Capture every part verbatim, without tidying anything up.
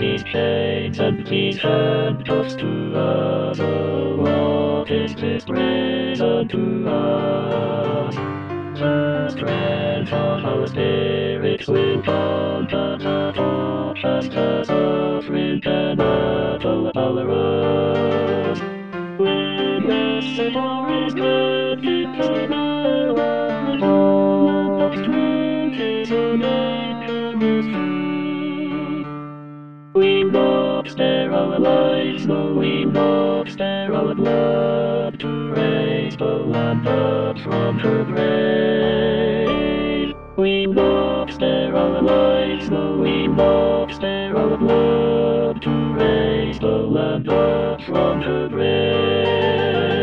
these chains and these handcuffs to us? Oh, what is this prison to us? The strength of our spirits will combat the torch and the suffering battle of our own. When this story is good, keep the power of truth is a dangerous truth. We must spare our lives, though we must spare our blood, to raise the land up from her grave. We must spare our lives, though we must spare our blood, to raise the land up from her grave.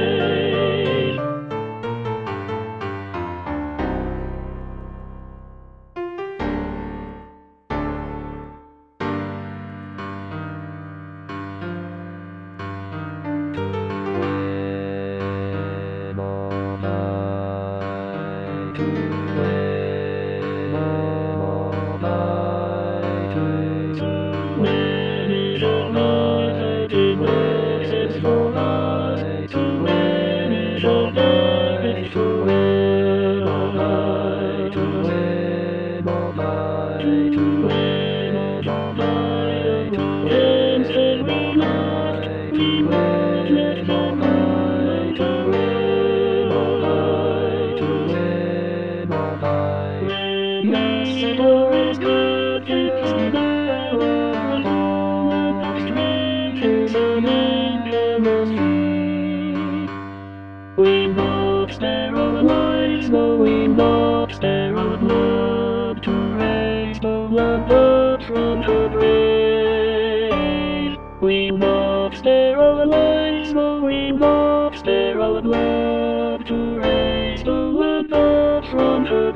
We must spare our lives, though we must spare our blood, to raise the land up from her grave. We must spare our lives, though we must spare our blood, to raise the land up from her